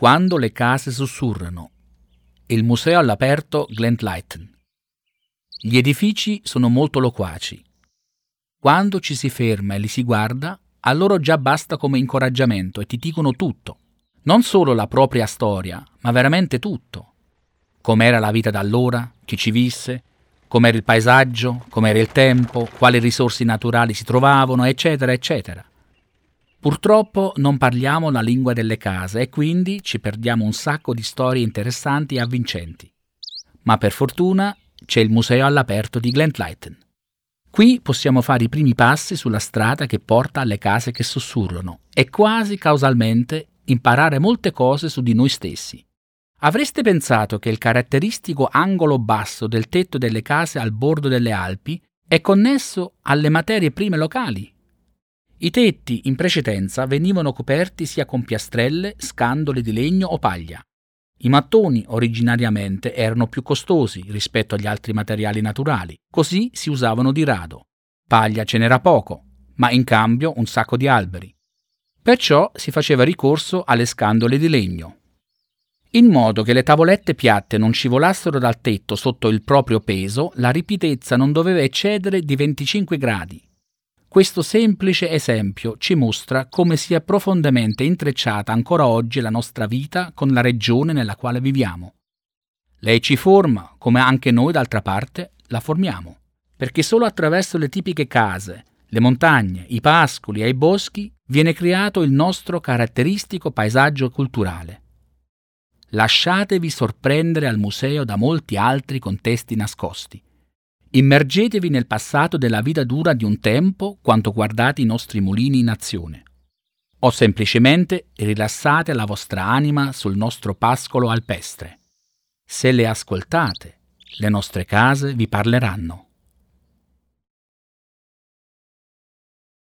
Quando le case sussurrano. Il museo all'aperto Glentlyten. Gli edifici sono molto loquaci. Quando ci si ferma e li si guarda, a loro già basta come incoraggiamento e ti dicono tutto. Non solo la propria storia, ma veramente tutto. Com'era la vita d'allora, chi ci visse, com'era il paesaggio, com'era il tempo, quali risorse naturali si trovavano, eccetera, eccetera. Purtroppo non parliamo la lingua delle case e quindi ci perdiamo un sacco di storie interessanti e avvincenti. Ma per fortuna c'è il museo all'aperto di Glentlyten. Qui possiamo fare i primi passi sulla strada che porta alle case che sussurrano e quasi causalmente imparare molte cose su di noi stessi. Avreste pensato che il caratteristico angolo basso del tetto delle case al bordo delle Alpi è connesso alle materie prime locali? I tetti in precedenza venivano coperti sia con piastrelle, scandole di legno o paglia. I mattoni originariamente erano più costosi rispetto agli altri materiali naturali, così si usavano di rado. Paglia ce n'era poco, ma in cambio un sacco di alberi. Perciò si faceva ricorso alle scandole di legno. In modo che le tavolette piatte non scivolassero dal tetto sotto il proprio peso, la ripidezza non doveva eccedere di 25 gradi. Questo semplice esempio ci mostra come sia profondamente intrecciata ancora oggi la nostra vita con la regione nella quale viviamo. Lei ci forma, come anche noi d'altra parte la formiamo, perché solo attraverso le tipiche case, le montagne, i pascoli e i boschi viene creato il nostro caratteristico paesaggio culturale. Lasciatevi sorprendere al museo da molti altri contesti nascosti. Immergetevi nel passato della vita dura di un tempo quando guardate i nostri mulini in azione. O semplicemente rilassate la vostra anima sul nostro pascolo alpestre. Se le ascoltate, le nostre case vi parleranno.